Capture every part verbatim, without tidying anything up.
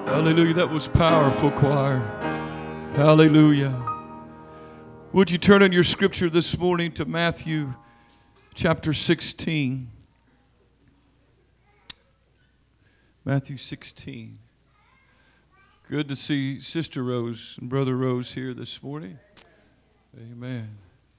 Hallelujah. That was powerful, choir. Hallelujah. Would you turn in your scripture this morning to Matthew chapter sixteen? Matthew sixteen. Good to see Sister Rose and Brother Rose here this morning. Amen.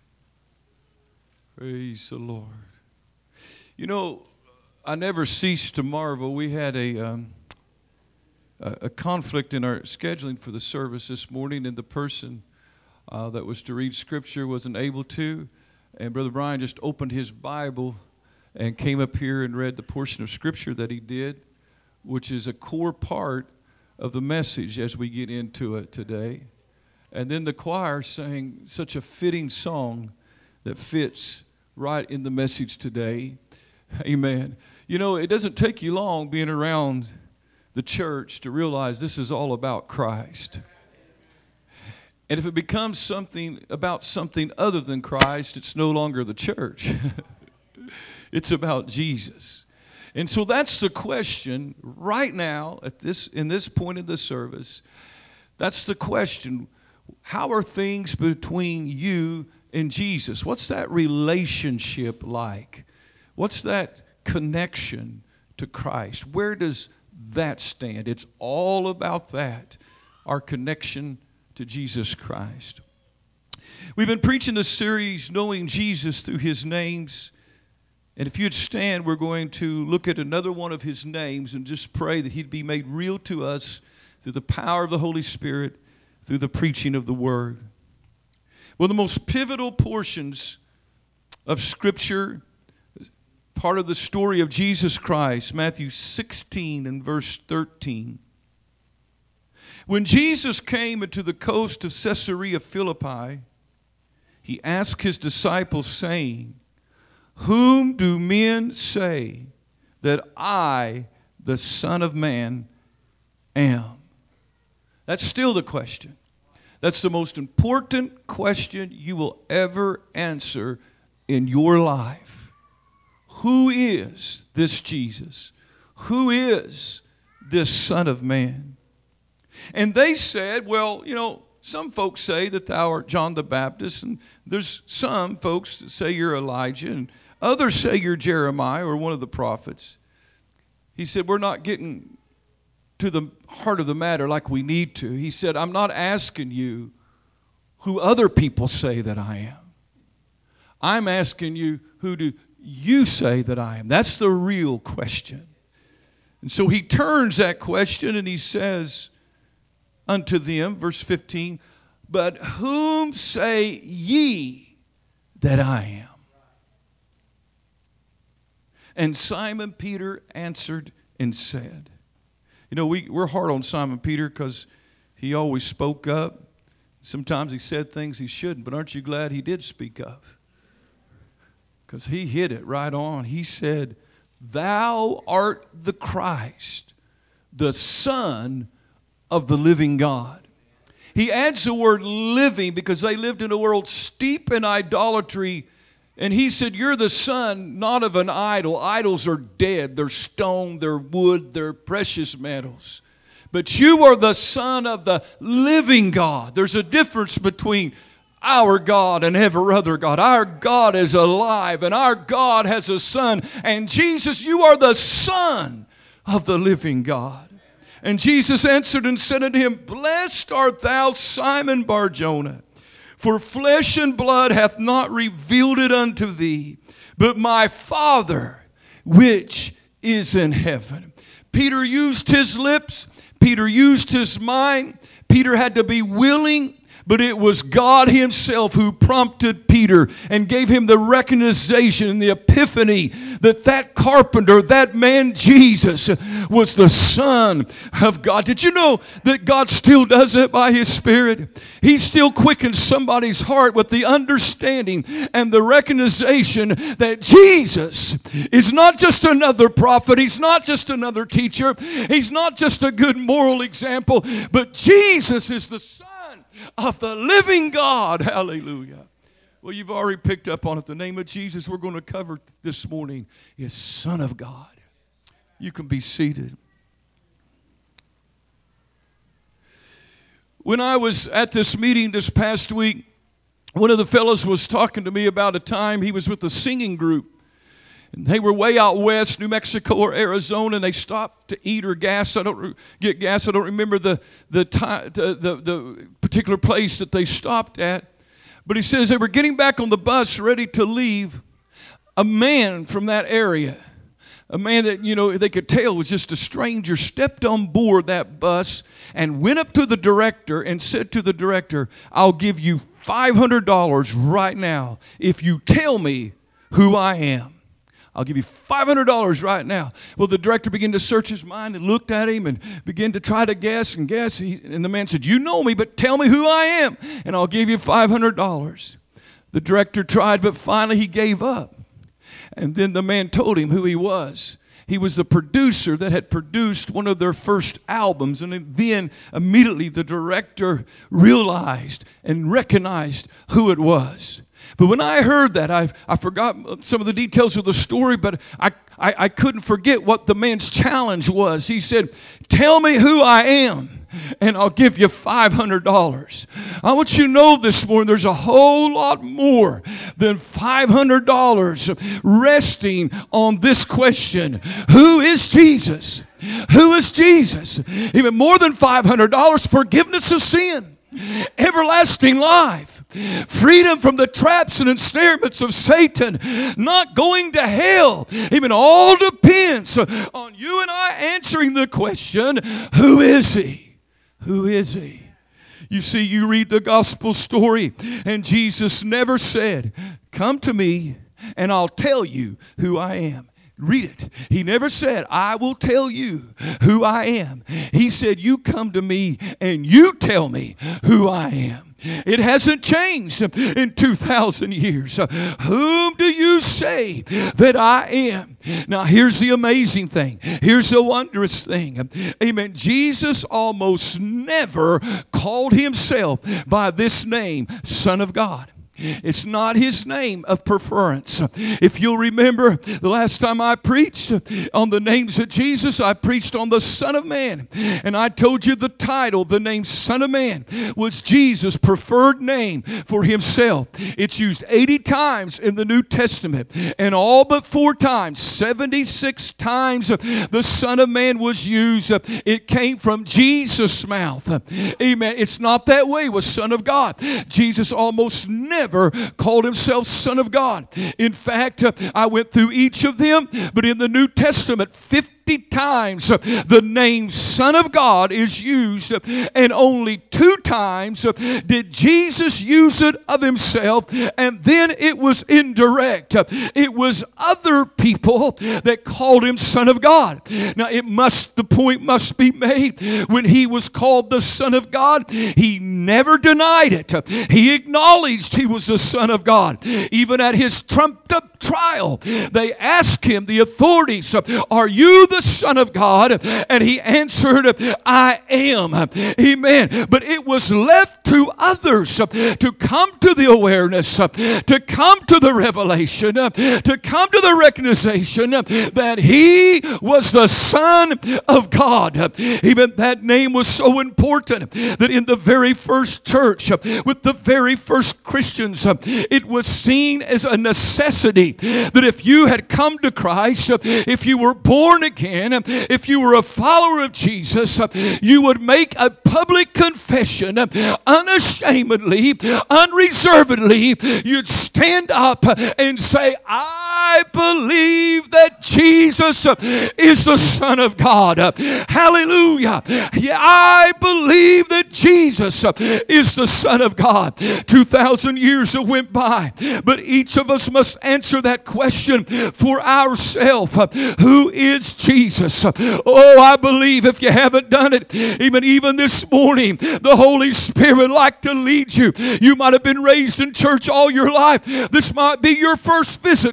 Praise the Lord. You know, I never cease to marvel. We had a um, a, a conflict in our scheduling for the service this morning, and the person uh, that was to read Scripture wasn't able to. And Brother Brian just opened his Bible and came up here and read the portion of Scripture that he did, which is a core part of the message as we get into it today. And then the choir sang such a fitting song that fits right in the message today. Amen. You know, it doesn't take you long being around the church to realize this is all about Christ. And if it becomes something about something other than Christ, it's no longer the church. It's about Jesus. And so that's the question right now at this in this point in the service. That's the question. How are things between you and Jesus? What's that relationship like? What's that connection to Christ? Where does that stand? It's all about that, our connection to Jesus Christ. We've been preaching a series, Knowing Jesus Through His Names. And if you'd stand, we're going to look at another one of His names and just pray that He'd be made real to us through the power of the Holy Spirit, through the preaching of the Word. One of the most pivotal portions of Scripture, part of the story of Jesus Christ, Matthew sixteen and verse thirteen. When Jesus came into the coast of Caesarea Philippi, He asked His disciples, saying, "Whom do men say that I, the Son of Man, am?" That's still the question. That's the most important question you will ever answer in your life. Who is this Jesus? Who is this Son of Man? And they said, well, you know, some folks say that thou art John the Baptist, and there's some folks that say you're Elijah, and others say you're Jeremiah or one of the prophets. He said, we're not getting to the heart of the matter like we need to. He said, I'm not asking you who other people say that I am. I'm asking you, who do you say that I am? That's the real question. And so He turns that question and He says unto them, verse fifteen, but whom say ye that I am? And Simon Peter answered and said, you know, we, we're hard on Simon Peter because he always spoke up. Sometimes he said things he shouldn't, but aren't you glad he did speak up? Because he hit it right on. He said, thou art the Christ, the Son of the living God. He adds the word living because they lived in a world steep in idolatry. And he said, you're the son not of an idol. Idols are dead. They're stone, they're wood, they're precious metals. But you are the Son of the living God. There's a difference between our God and every other God. Our God is alive and our God has a Son. And Jesus, you are the Son of the living God. And Jesus answered and said unto him, blessed art thou, Simon Bar-Jonah, for flesh and blood hath not revealed it unto thee, but my Father which is in heaven. Peter used his lips. Peter used his mind. Peter had to be willing. But it was God Himself who prompted Peter and gave him the recognition and the epiphany that that carpenter, that man Jesus, was the Son of God. Did you know that God still does it by His Spirit? He still quickens somebody's heart with the understanding and the recognition that Jesus is not just another prophet. He's not just another teacher. He's not just a good moral example. But Jesus is the Son of the living God. Hallelujah. Well, you've already picked up on it. The name of Jesus we're going to cover this morning is Son of God. You can be seated. When I was at this meeting this past week, one of the fellows was talking to me about a time he was with a singing group. And they were way out west, New Mexico or Arizona, and they stopped to eat or gas. I don't get gas. I don't remember the the, time, the, the the particular place that they stopped at. But he says they were getting back on the bus, ready to leave. A man from that area, a man that, you know, they could tell was just a stranger, stepped on board that bus and went up to the director and said to the director, "I'll give you five hundred dollars right now if you tell me who I am. I'll give you five hundred dollars right now." Well, the director began to search his mind and looked at him and began to try to guess and guess. He, and the man said, "You know me, but tell me who I am, and I'll give you five hundred dollars. The director tried, but finally he gave up. And then the man told him who he was. He was the producer that had produced one of their first albums. And then immediately the director realized and recognized who it was. But when I heard that, I, I forgot some of the details of the story, but I, I, I couldn't forget what the man's challenge was. He said, "Tell me who I am, and I'll give you five hundred dollars. I want you to know this morning there's a whole lot more than five hundred dollars resting on this question. Who is Jesus? Who is Jesus? Even more than five hundred dollars, forgiveness of sin, everlasting life, freedom from the traps and ensnarements of Satan, not going to hell. Even all depends on you and I answering the question, who is he? Who is he? You see, you read the gospel story, and Jesus never said, "Come to me and I'll tell you who I am." Read it. He never said, "I will tell you who I am." He said, "You come to me and you tell me who I am." It hasn't changed in two thousand years. Whom do you say that I am? Now, here's the amazing thing. Here's the wondrous thing. Amen. Jesus almost never called himself by this name, Son of God. It's not his name of preference. If you'll remember, the last time I preached on the names of Jesus, I preached on the Son of Man. And I told you the title, the name Son of Man, was Jesus' preferred name for himself. It's used eighty times in the New Testament. And all but four times, seventy-six times, the Son of Man was used. It came from Jesus' mouth. Amen. It's not that way with Son of God. Jesus almost never called himself Son of God. In fact, I went through each of them, but in the New Testament, fifty times the name Son of God is used, and only two times did Jesus use it of himself, and then it was indirect. It was other people that called him Son of God. Now, it must, the point must be made, when he was called the Son of God, he never denied it. He acknowledged he was the Son of God. Even at his trumped up trial, they asked him, the authorities, "Are you the Son of God?" And he answered, "I am." Amen. But it was left to others to come to the awareness, to come to the revelation, to come to the recognition that he was the Son of God. Even that name was so important that in the very first church, with the very first Christians, it was seen as a necessity that if you had come to Christ, if you were born again, if you were a follower of Jesus, you would make a public confession unashamedly, unreservedly. You'd stand up and say, "I believe that Jesus is the Son of God." Hallelujah. Yeah, I believe that Jesus is the Son of God. two thousand years have went by, but each of us must answer that question for ourselves. Who is Jesus? Oh, I believe if you haven't done it, even, even this morning, the Holy Spirit would like to lead you. You might have been raised in church all your life. This might be your first visit to a church.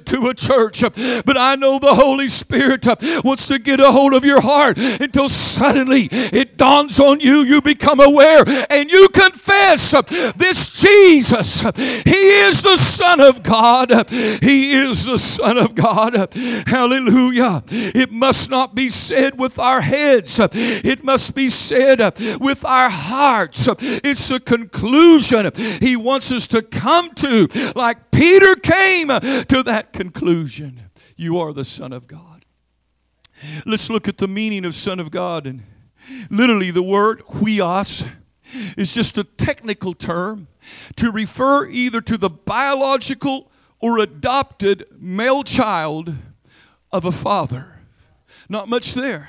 church. But I know the Holy Spirit wants to get a hold of your heart until suddenly it dawns on you. You become aware and you confess this Jesus. He is the Son of God. He is the Son of God. Hallelujah. It must not be said with our heads. It must be said with our hearts. It's a conclusion He wants us to come to, like Peter came to that conclusion. You are the Son of God. Let's look at the meaning of Son of God. And literally the word huios is just a technical term to refer either to the biological or adopted male child of a father. Not much there.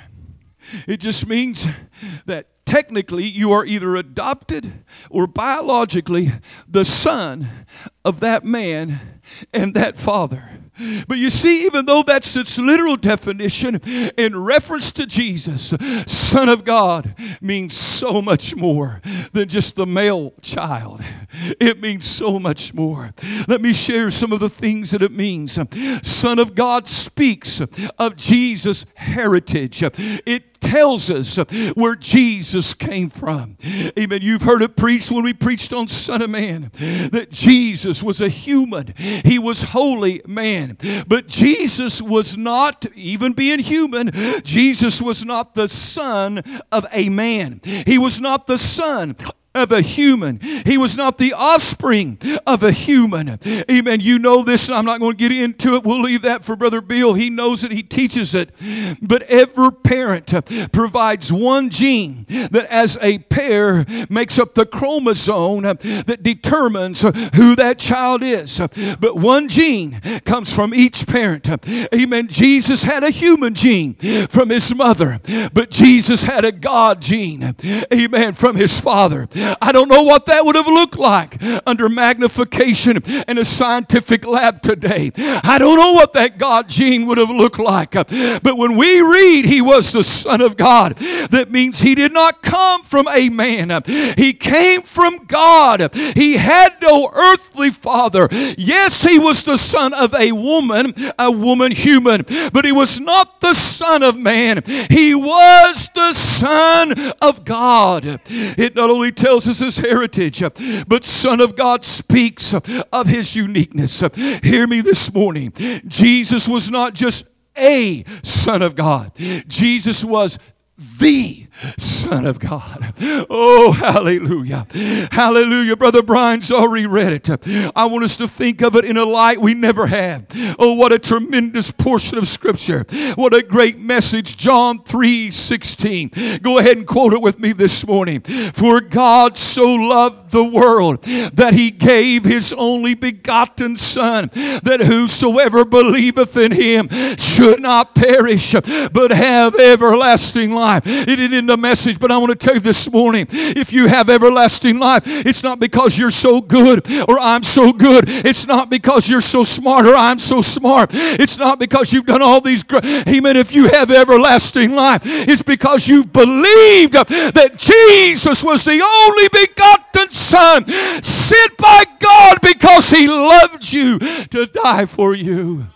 It just means that technically you are either adopted or biologically the son of that man and that father. But you see, even though that's its literal definition, in reference to Jesus, Son of God means so much more than just the male child. It means so much more. Let me share some of the things that it means. Son of God speaks of Jesus' heritage. It tells us where Jesus came from. Amen. You've heard it preached when we preached on Son of Man that Jesus was a human. He was holy man. But Jesus was not, even being human, Jesus was not the son of a man. He was not the son of a human. He was not the offspring of a human. Amen. You know this, and I'm not going to get into it. We'll leave that for Brother Bill. He knows it. He teaches it. But every parent provides one gene that as a pair makes up the chromosome that determines who that child is. But one gene comes from each parent. Amen. Jesus had a human gene from his mother, but Jesus had a God gene. Amen. From his father. I don't know what that would have looked like under magnification in a scientific lab today. I don't know what that God gene would have looked like. But when we read He was the Son of God, that means He did not come from a man. He came from God. He had no earthly father. Yes, He was the son of a woman, a woman human, but He was not the Son of man. He was the Son of God. It not only tells us His heritage, but Son of God speaks of His uniqueness. Hear me this morning. Jesus was not just a Son of God. Jesus was the Son of God. Oh, hallelujah. Hallelujah. Brother Brian's already read it. I want us to think of it in a light we never had. Oh, what a tremendous portion of Scripture. What a great message. John three sixteen. Go ahead and quote it with me this morning. For God so loved the world that He gave His only begotten Son, that whosoever believeth in Him should not perish, but have everlasting life. It isn't in the message, but I want to tell you this morning, if you have everlasting life, it's not because you're so good or I'm so good. It's not because you're so smart or I'm so smart. It's not because you've done all these great. Amen. If you have everlasting life, it's because you've believed that Jesus was the only begotten Son sent by God because He loved you to die for you.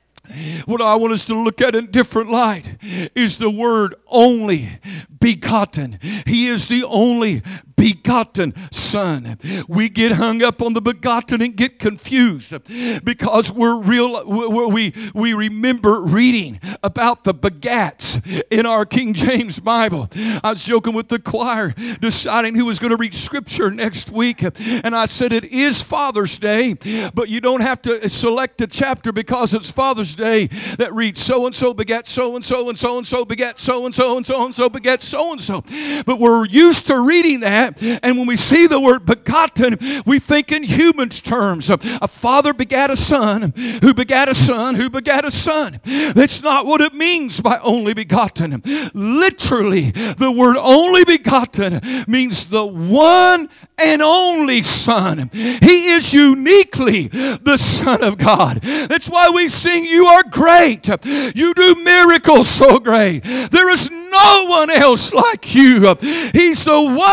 What I want us to look at in different light is the word only begotten. He is the only begotten Son. We get hung up on the begotten and get confused because we're real. We we remember reading about the begats in our King James Bible. I was joking with the choir, deciding who was going to read Scripture next week, and I said it is Father's Day, but you don't have to select a chapter because it's Father's Day that reads so and so begat so and so and so and so begat so and so and so and so begat so and so. But we're used to reading that. And when we see the word begotten, we think in human terms. A father begat a son, who begat a son, who begat a son. That's not what it means by only begotten. Literally, the word only begotten means the one and only Son. He is uniquely the Son of God. That's why we sing, you are great. You do miracles so great. There is no one else like you. He's the one and only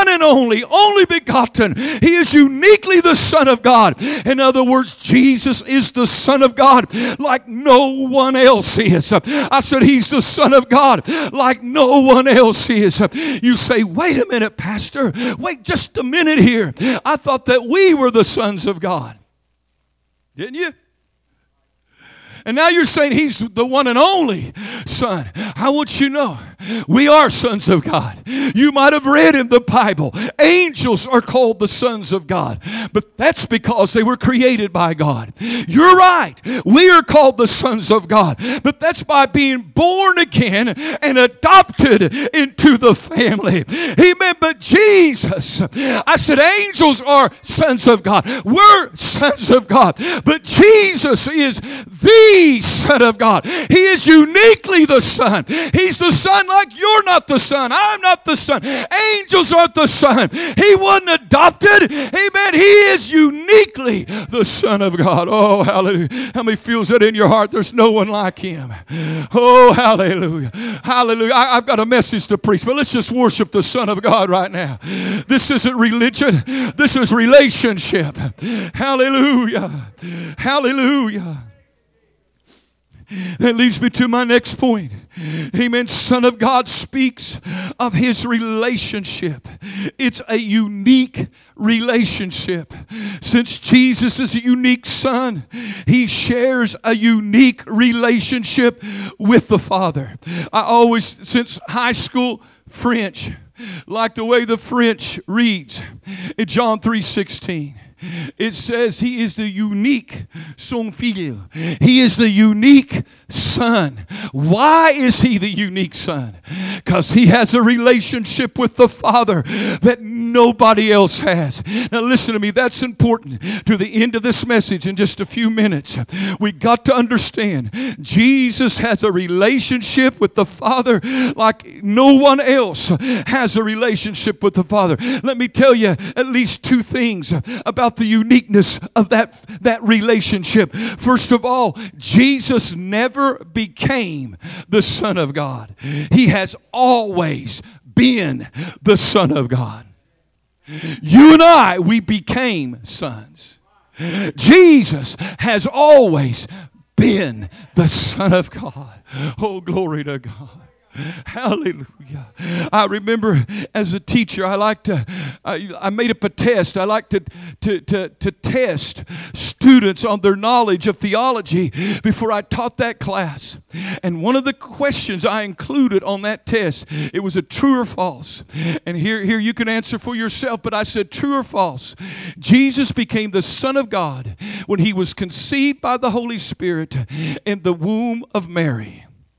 only, only begotten. He is uniquely the Son of God. In other words, Jesus is the Son of God like no one else is. I said He's the Son of God like no one else is. You say, wait a minute, Pastor. Wait just a minute here. I thought that we were the sons of God. Didn't you? And now you're saying He's the one and only Son. I want you to know, we are sons of God. You might have read in the Bible, angels are called the sons of God. But that's because they were created by God. You're right. We are called the sons of God. But that's by being born again and adopted into the family. Amen. But Jesus, I said angels are sons of God. We're sons of God. But Jesus is the Son of God. He is uniquely the Son. He's the Son like you're not the Son. I'm not the Son. Angels aren't the Son. He wasn't adopted. Amen. He is uniquely the Son of God. Oh, hallelujah. How many feels that in your heart? There's no one like Him. Oh, hallelujah. Hallelujah. I, I've got a message to preach, but let's just worship the Son of God right now. This isn't religion. This is relationship. Hallelujah. Hallelujah. That leads me to my next point. Amen. Son of God speaks of His relationship. It's a unique relationship. Since Jesus is a unique Son, He shares a unique relationship with the Father. I always, since high school, French, like the way the French reads in John three sixteen. It says He is the unique son filial. He is the unique Son. Why is He the unique Son? Because He has a relationship with the Father that nobody else has. Now listen to me, that's important. To the end of this message in just a few minutes, we got to understand Jesus has a relationship with the Father like no one else has a relationship with the Father. Let me tell you at least two things about the uniqueness of that, that relationship. First of all, Jesus never became the Son of God. He has always been the Son of God. You and I, we became sons. Jesus has always been the Son of God. Oh, glory to God. Hallelujah. I remember as a teacher, I like to, I, I made up a test. I like to, to, to, to test students on their knowledge of theology before I taught that class. And one of the questions I included on that test, it was a true or false. And here, here you can answer for yourself, but I said true or false. Jesus became the Son of God when He was conceived by the Holy Spirit in the womb of Mary.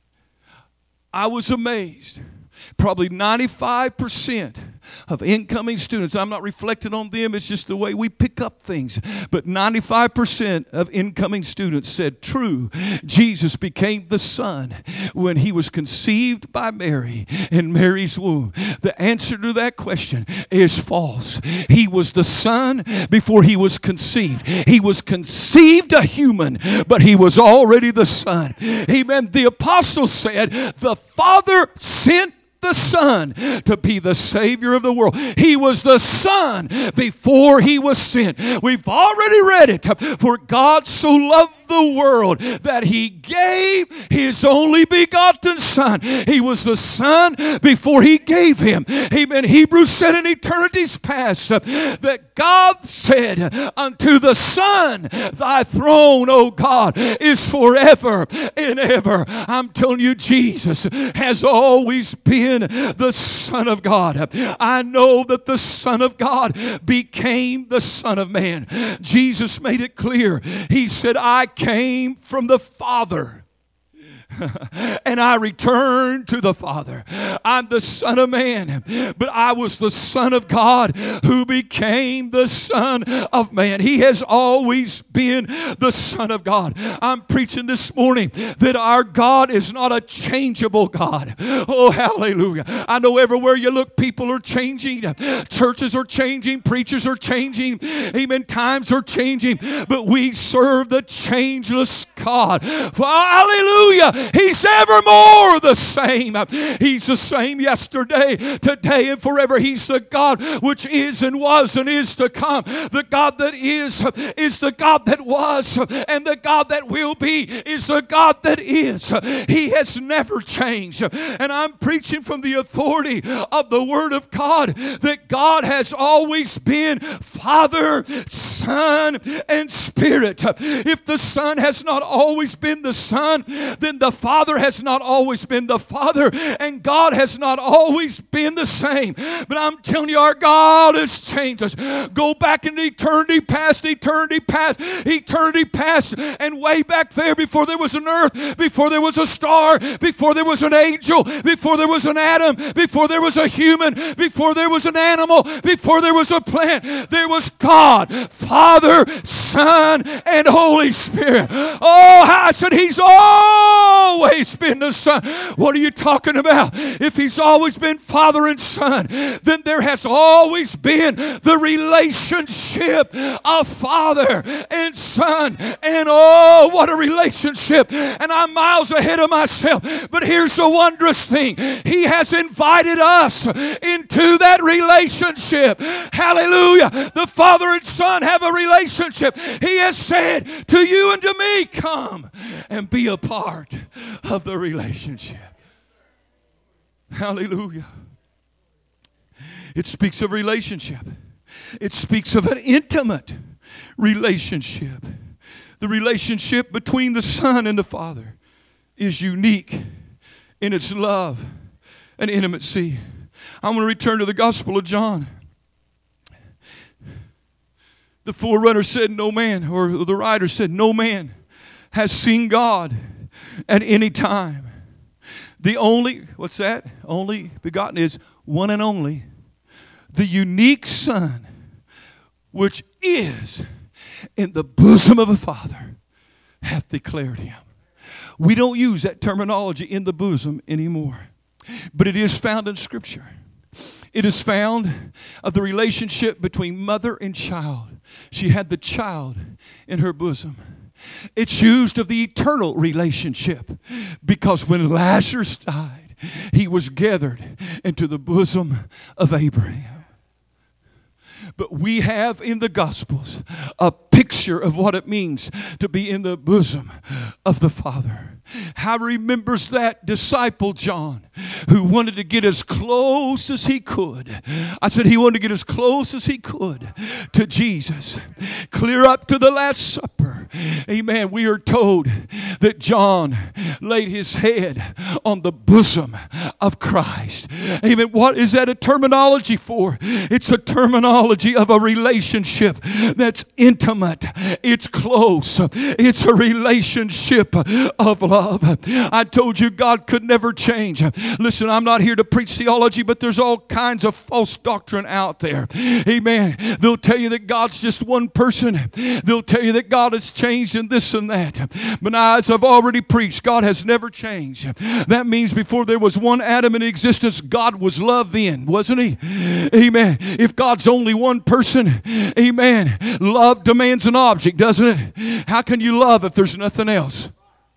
I was amazed. Probably ninety-five percent of incoming students, I'm not reflecting on them, it's just the way we pick up things. But ninety-five percent of incoming students said, true, Jesus became the Son when He was conceived by Mary in Mary's womb. The answer to that question is false. He was the Son before He was conceived. He was conceived a human, but He was already the Son. Amen. The apostle said, the Father sent the Son to be the Savior of the world. He was the Son before He was sent. We've already read it. For God so loved the world that He gave His only begotten Son. He was the Son before He gave Him. Amen. Hebrews said in eternity's past that God said unto the Son, thy throne, O God, is forever and ever. I'm telling you, Jesus has always been the Son of God. I know that the Son of God became the Son of Man. Jesus made it clear. He said, I came from the Father and I returned to the Father. I'm the Son of Man, but I was the Son of God who became the Son of Man. He has always been the Son of God. I'm preaching this morning that our God is not a changeable God. Oh, hallelujah. I know everywhere you look, people are changing. Churches are changing. Preachers are changing. Amen. Times are changing. But we serve the changeless God. Hallelujah. He's evermore the same. He's the same yesterday, today, and forever. He's the God which is and was and is to come. The God that is is the God that was, and the God that will be is the God that is. He has never changed. And I'm preaching from the authority of the Word of God that God has always been Father, Son, and Spirit. If the Son has not always been the Son, then the Father has not always been the Father, and God has not always been the same. But I'm telling you, our God has changed us. Go back into eternity past, eternity past, eternity past, and way back there before there was an earth, before there was a star, before there was an angel, before there was an Adam, before there was a human, before there was an animal, before there was a plant, there was God, Father, Son, and Holy Spirit. Oh, I said He's always been the Son. What are you talking about? If He's always been Father and Son, then there has always been the relationship of Father and Son. And oh, what a relationship. And I'm miles ahead of myself. But here's the wondrous thing. He has invited us into that relationship. Hallelujah. The Father and Son have a relationship. He has said to you and to me, come and be a part of the relationship. Hallelujah. It speaks of relationship. It speaks of an intimate relationship. The relationship between the Son and the Father is unique in its love and intimacy. I'm going to return to the Gospel of John. The forerunner said, no man, or the writer said, no man has seen God at any time. The only, what's that? Only begotten is one and only. The unique Son, which is in the bosom of a Father, hath declared Him. We don't use that terminology, in the bosom, anymore. But it is found in Scripture. It is found of the relationship between mother and child. She had the child in her bosom. It's used of the eternal relationship, because when Lazarus died, he was gathered into the bosom of Abraham. But we have in the Gospels a picture of what it means to be in the bosom of the Father. How remembers that disciple John, who wanted to get as close as he could. I said he wanted to get as close as he could to Jesus, clear up to the Last Supper. Amen. We are told that John laid his head on the bosom of Christ. Amen. What is that a terminology for? It's a terminology of a relationship that's intimate. It's close. It's a relationship of love. I told you God could never change. Listen, I'm not here to preach theology, but there's all kinds of false doctrine out there. Amen. They'll tell you that God's just one person. They'll tell you that God has changed and this and that. But as I've already preached, God has never changed. That means before there was one Adam in existence, God was love then, wasn't He? Amen. If God's only one person, amen, love demands an object, doesn't it? How can you love if there's nothing else?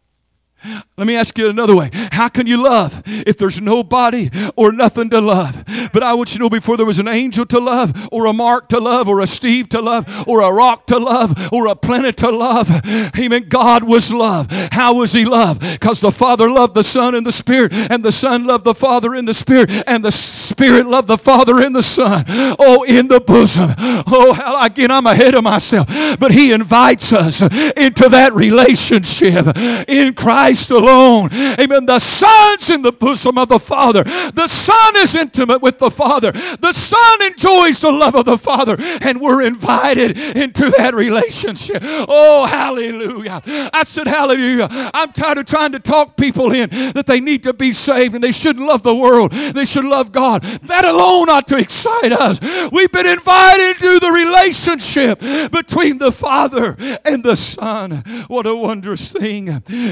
Let me ask you another way. How can you love if there's nobody or nothing to love? But I want you to know, before there was an angel to love, or a Mark to love, or a Steve to love, or a rock to love, or a planet to love, amen, God was love. How was He love? Because the Father loved the Son and the Spirit, and the Son loved the Father and the Spirit, and the Spirit loved the Father and the Son. Oh, in the bosom. Oh, hell, again, I'm ahead of myself. But He invites us into that relationship in Christ alone. Amen. The Son's in the bosom of the Father. The Son is intimate with the Father. The Son enjoys the love of the Father, and we're invited into that relationship. Oh, hallelujah. I said hallelujah. I'm tired of trying to talk people in that they need to be saved and they shouldn't love the world. They should love God. That alone ought to excite us. We've been invited to the relationship between the Father and the Son. What a wondrous thing. Amen.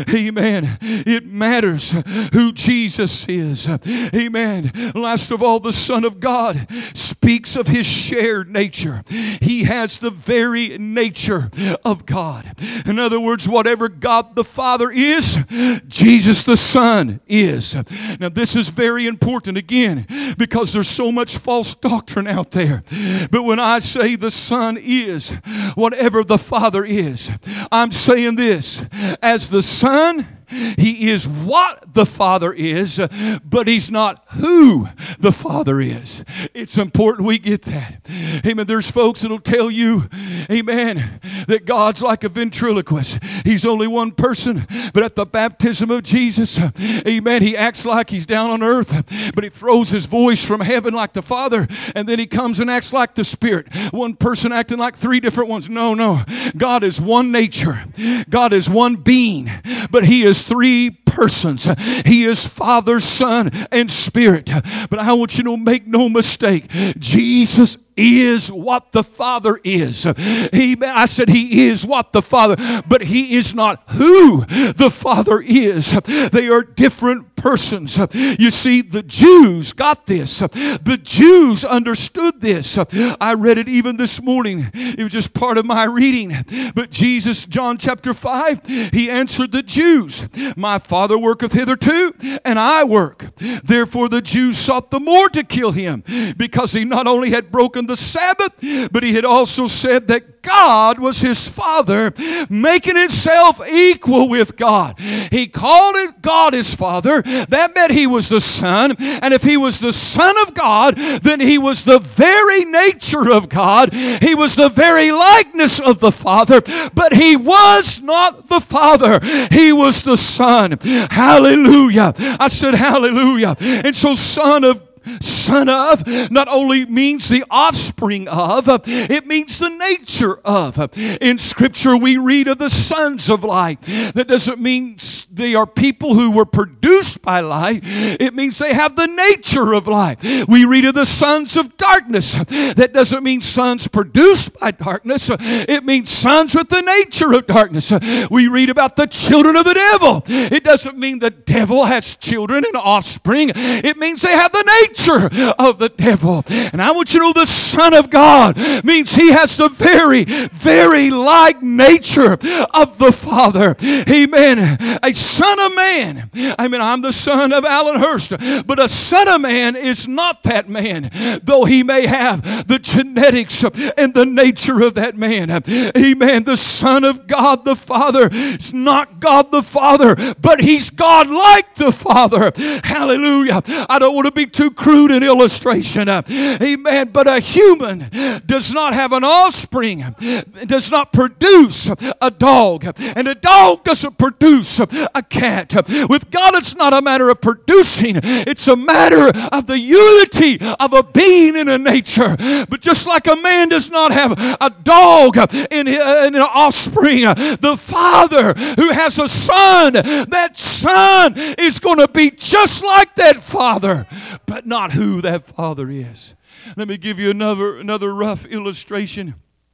Amen. It matters who Jesus is. Amen. Last of all, the Son of God speaks of His shared nature. He has the very nature of God. In other words, whatever God the Father is, Jesus the Son is. Now, this is very important again because there's so much false doctrine out there. But when I say the Son is whatever the Father is, I'm saying this: as the Son, He is what the Father is, but He's not who the Father is. It's important we get that. Amen. There's folks that'll tell you, amen, that God's like a ventriloquist. He's only one person, but at the baptism of Jesus, amen, He acts like He's down on earth, but He throws His voice from heaven like the Father, and then He comes and acts like the Spirit. One person acting like three different ones. No, no. God is one nature. God is one being, but He is three persons. He is Father, Son, and Spirit. But I want you to make no mistake, Jesus is what the Father is. He, I said He is what the Father, but He is not who the Father is. They are different persons. You see, the Jews got this. The Jews understood this. I read it even this morning. It was just part of my reading. But Jesus, John chapter five, He answered the Jews, "My Father worketh hitherto, and I work." Therefore the Jews sought the more to kill Him, because He not only had broken the Sabbath, but He had also said that God was His Father, making Himself equal with God. He called it God His Father. That meant He was the Son. And if He was the Son of God, then He was the very nature of God. He was the very likeness of the Father. But He was not the Father. He was the Son. Hallelujah. I said hallelujah. And so Son of Son of not only means the offspring of, it means the nature of. In Scripture we read of the sons of light. That doesn't mean they are people who were produced by light. It means they have the nature of light. We read of the sons of darkness. That doesn't mean sons produced by darkness. It means sons with the nature of darkness. We read about the children of the devil. It doesn't mean the devil has children and offspring. It means they have the nature of the devil. And I want you to know the Son of God means He has the very, very like nature of the Father. Amen. A son of man. I mean, I'm the son of Alan Hurst, but a son of man is not that man, though he may have the genetics and the nature of that man. Amen. The Son of God the Father is not God the Father, but He's God like the Father. Hallelujah. I don't want to be too crude in illustration. Amen. But a human does not have an offspring, does not produce a dog, and a dog doesn't produce a cat. With God, it's not a matter of producing, it's a matter of the unity of a being in a nature. But just like a man does not have a dog in, in an offspring, the Father who has a son, that son is going to be just like that Father, but not who that Father is. Let me give you another another rough illustration.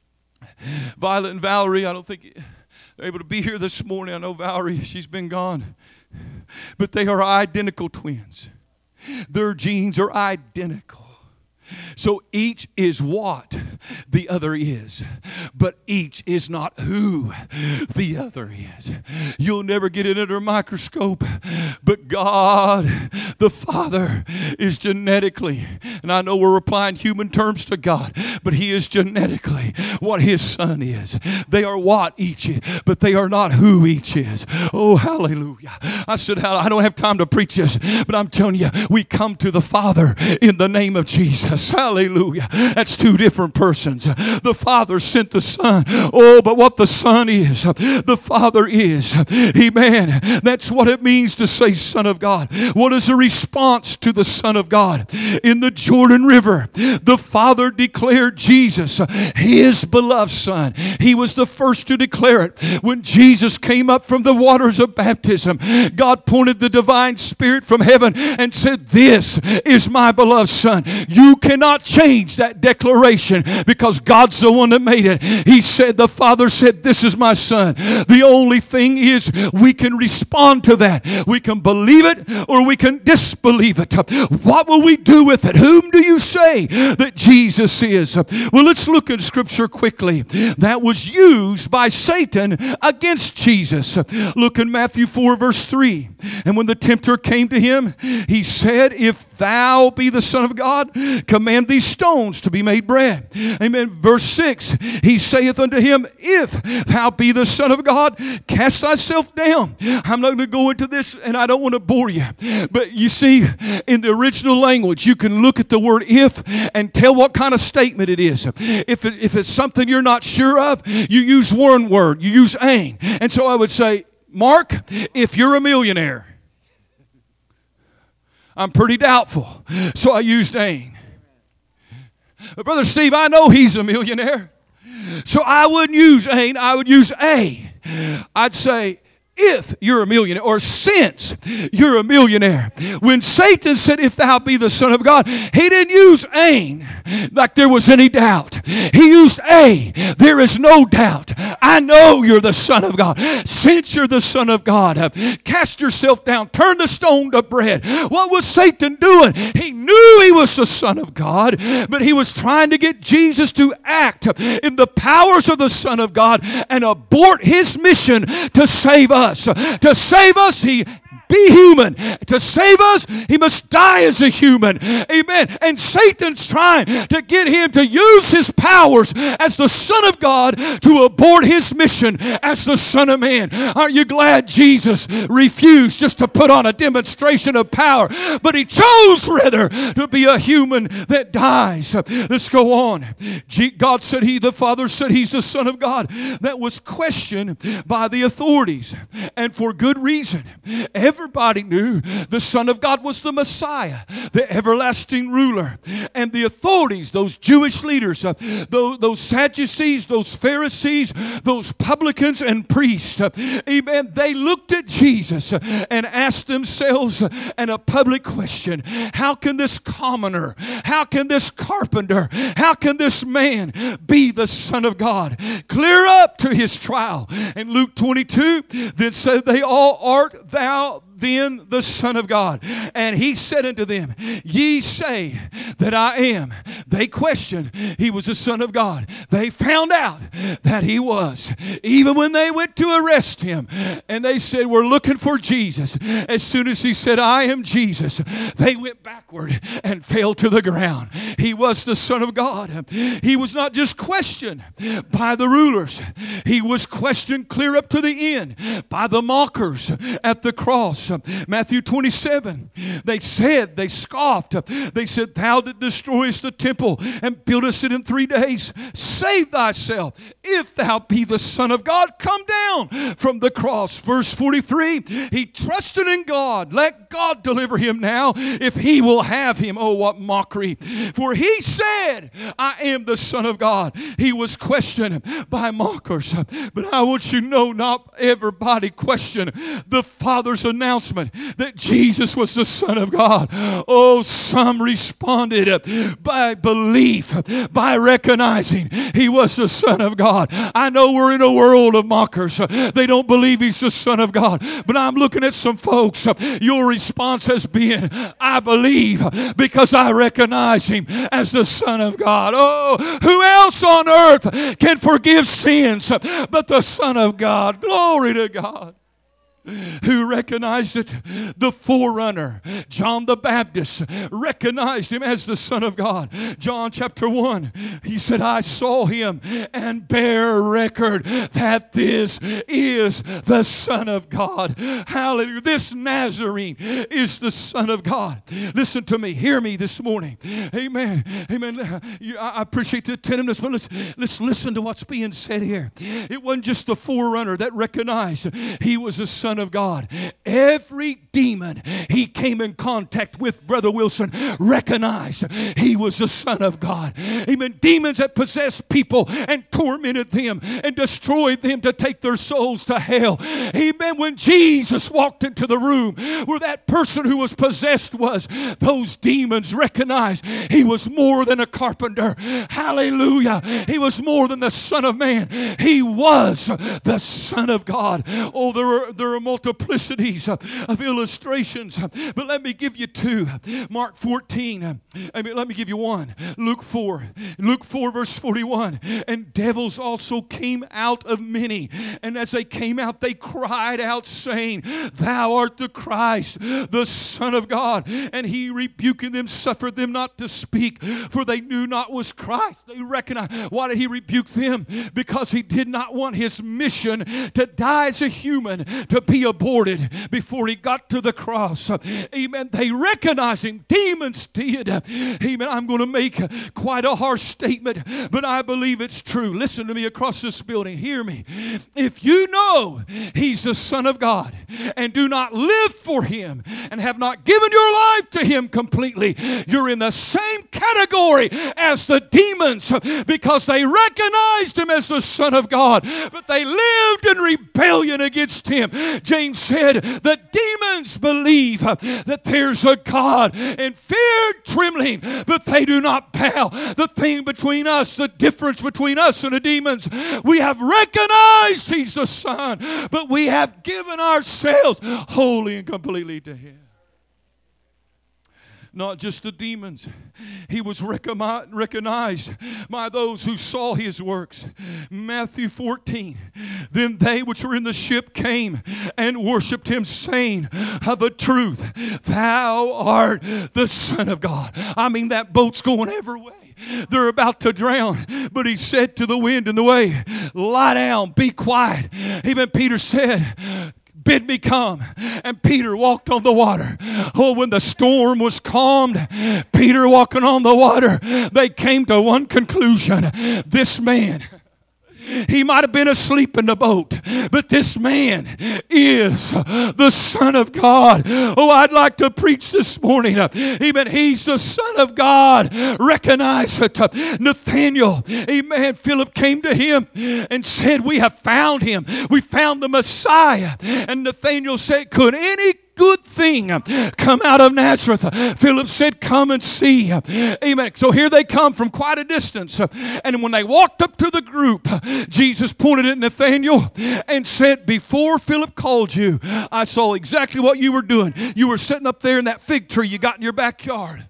Violet and Valerie, I don't think they're able to be here this morning. I know Valerie, she's been gone. But they are identical twins. Their genes are identical. So each is what the other is, but each is not who the other is. You'll never get it under a microscope, but God the Father is genetically, and I know we're applying human terms to God, but He is genetically what His Son is. They are what each is, but they are not who each is. Oh, hallelujah. I said, I don't have time to preach this, but I'm telling you, we come to the Father in the name of Jesus. Hallelujah. That's two different persons. The Father sent the Son. Oh, but what the Son is, the Father is. Amen. That's what it means to say Son of God. What is the response to the Son of God? In the Jordan River, the Father declared declared Jesus His beloved Son. He was the first to declare it. When Jesus came up from the waters of baptism, God pointed the divine Spirit from heaven and said, this is my beloved Son. You cannot change that declaration because God's the one that made it. He said, the Father said, this is my Son. The only thing is we can respond to that. We can believe it or we can disbelieve it. What will we do with it? Whom do you say that Jesus is? Well, let's look at Scripture quickly. That was used by Satan against Jesus. Look in Matthew four verse three. And when the tempter came to him, he said, if thou be the Son of God, command these stones to be made bread. Amen. Verse six, he saith unto him, if thou be the Son of God, cast thyself down. I'm not going to go into this and I don't want to bore you. But you see, in the original language, you can look at the word if and tell what kind of statement it is. If, it, if it's something you're not sure of, you use one word. You use ain. And so I would say, Mark, if you're a millionaire. I'm pretty doubtful. So I used ain. But Brother Steve, I know he's a millionaire. So I wouldn't use ain. I would use a. I'd say, if you're a millionaire, or since you're a millionaire. When Satan said, if thou be the Son of God, he didn't use ain like there was any doubt. He used a. There is no doubt. I know you're the Son of God. Since you're the Son of God, cast yourself down. Turn the stone to bread. What was Satan doing? He knew he was the Son of God, but he was trying to get Jesus to act in the powers of the Son of God and abort his mission to save us. To save us, he be human. To save us, he must die as a human. Amen. And Satan's trying to get him to use his powers as the Son of God to abort his mission as the Son of Man. Aren't you glad Jesus refused just to put on a demonstration of power, but he chose rather to be a human that dies. Let's go on. God said he, the Father said he's the Son of God. That was questioned by the authorities, and for good reason. Everybody knew the Son of God was the Messiah, the everlasting ruler. And the authorities, those Jewish leaders, uh, those, those Sadducees, those Pharisees, those publicans and priests, uh, amen, they looked at Jesus uh, and asked themselves uh, in a public question, how can this commoner, how can this carpenter, how can this man be the Son of God? Clear up to his trial. And Luke twenty-two, then said they all, art thou then the Son of God? And he said unto them, ye say that I am. They questioned he was the Son of God. They found out that he was. Even when they went to arrest him and they said, we're looking for Jesus. As soon as he said, I am Jesus, they went backward and fell to the ground. He was the Son of God. He was not just questioned by the rulers. He was questioned clear up to the end by the mockers at the cross. Matthew twenty-seven, they said, they scoffed. They said, thou that destroyest the temple and buildest it in three days, save thyself. If thou be the Son of God, come down from the cross. Verse forty-three, he trusted in God. Let God deliver him now if he will have him. Oh, what mockery. For he said, I am the Son of God. He was questioned by mockers. But I want you to know, not everybody questioned the Father's announcement that Jesus was the Son of God. Oh, some responded by belief, by recognizing he was the Son of God. I know we're in a world of mockers. They don't believe he's the Son of God. But I'm looking at some folks. Your response has been, I believe because I recognize him as the Son of God. Oh, who else on earth can forgive sins but the Son of God? Glory to God. Who recognized it? The forerunner, John the Baptist, recognized him as the Son of God. John chapter one, he said, I saw him and bear record that this is the Son of God. Hallelujah. This Nazarene is the Son of God. Listen to me. Hear me this morning. Amen. Amen. I appreciate the attentiveness, but let's, let's listen to what's being said here. It wasn't just the forerunner that recognized he was the Son Son of God. Every demon he came in contact with, Brother Wilson, recognized he was the Son of God. Amen. Demons that possessed people and tormented them and destroyed them to take their souls to hell. Amen. When Jesus walked into the room where that person who was possessed was, those demons recognized he was more than a carpenter. Hallelujah. He was more than the Son of Man. He was the Son of God. Oh, there are, there are multiplicities of, of illustrations, but let me give you two. Mark fourteen. I mean, let me give you one. Luke four. Luke four, verse forty-one. And devils also came out of many, and as they came out, they cried out, saying, Thou art the Christ, the Son of God. And he, rebuking them, suffered them not to speak, for they knew not was Christ. They recognized. Why did he rebuke them? Because he did not want his mission to die as a human to be aborted before he got to the cross. Amen. They recognized him. Demons did. Amen. I'm going to make quite a harsh statement, but I believe it's true. Listen to me across this building. Hear me. If you know he's the Son of God and do not live for him and have not given your life to him completely, you're in the same category as the demons, because they recognized him as the Son of God, but they lived in rebellion against him. James said the demons believe that there's a God and fear trembling, but they do not bow. The thing between us, the difference between us and the demons, we have recognized he's the Son, but we have given ourselves wholly and completely to him. Not just the demons. He was recognized by those who saw his works. Matthew fourteen. Then they which were in the ship came and worshipped him, saying, Of a truth, thou art the Son of God. I mean, that boat's going every way. They're about to drown. But he said to the wind and the wave, Lie down, be quiet. Even Peter said, Bid me come. And Peter walked on the water. Oh, when the storm was calmed, Peter walking on the water, they came to one conclusion. This man, he might have been asleep in the boat, but this man is the Son of God. Oh, I'd like to preach this morning. Amen. He's the Son of God. Recognize it. Nathaniel, amen. Philip came to him and said, We have found him. We found the Messiah. And Nathaniel said, Could any good thing come out of Nazareth? Philip said, Come and see. Amen. So here they come from quite a distance. And when they walked up to the group, Jesus pointed at Nathanael and said, Before Philip called you, I saw exactly what you were doing. You were sitting up there in that fig tree you got in your backyard.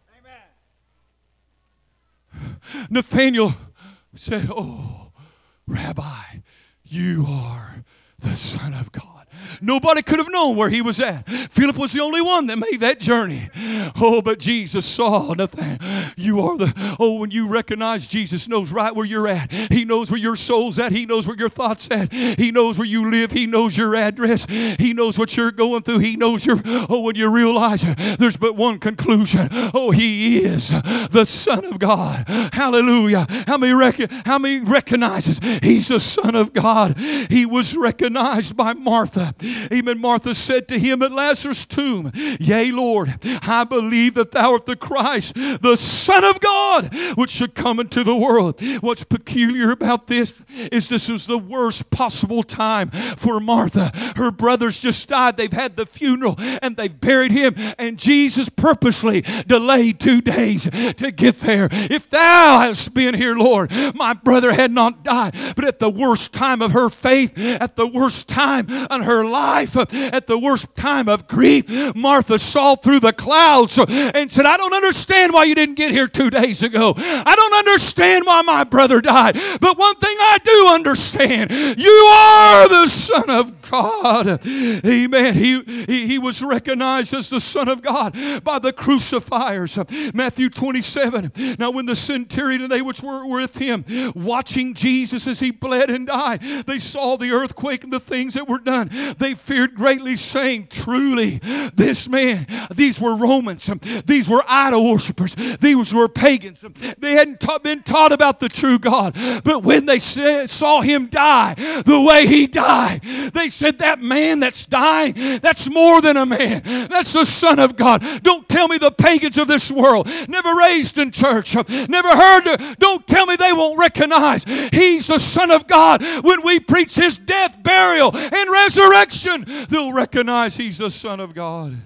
Amen. Nathanael said, Oh, Rabbi, you are the Son of God. Nobody could have known where he was at. Philip was the only one that made that journey. Oh, but Jesus saw Nathanael. You are the, oh, when you recognize Jesus knows right where you're at. He knows where your soul's at. He knows where your thoughts at. He knows where you live. He knows your address. He knows what you're going through. He knows your, oh, when you realize there's but one conclusion. Oh, he is the Son of God. Hallelujah. How many, rec- how many recognizes he's the Son of God? He was recognized by Martha. Amen. Martha said to him at Lazarus' tomb, Yea, Lord, I believe that thou art the Christ, the Son of God, which should come into the world. What's peculiar about this is this was the worst possible time for Martha. Her brothers just died. They've had the funeral and they've buried him. And Jesus purposely delayed two days to get there. If thou hadst been here, Lord, my brother had not died. But at the worst time of her faith, at the worst time on her life, at the worst time of grief, Martha saw through the clouds and said, I don't understand why you didn't get here two days ago. I don't understand why my brother died. But one thing I do understand, you are the Son of God. Amen. He, he, he was recognized as the Son of God by the crucifiers. Matthew twenty-seven. Now when the centurion and they which were with him, watching Jesus as he bled and died, they saw the earthquake and the things that were done. They feared greatly, saying, truly, this man, these were Romans, these were idol worshipers, these were pagans. They hadn't ta- been taught about the true God. But when they sa- saw him die the way he died, they said, that man that's dying, that's more than a man. That's the Son of God. Don't tell me the pagans of this world, never raised in church, never heard, don't tell me they won't recognize he's the Son of God. When we preach his death, burial, and resurrection, they'll recognize he's the Son of God.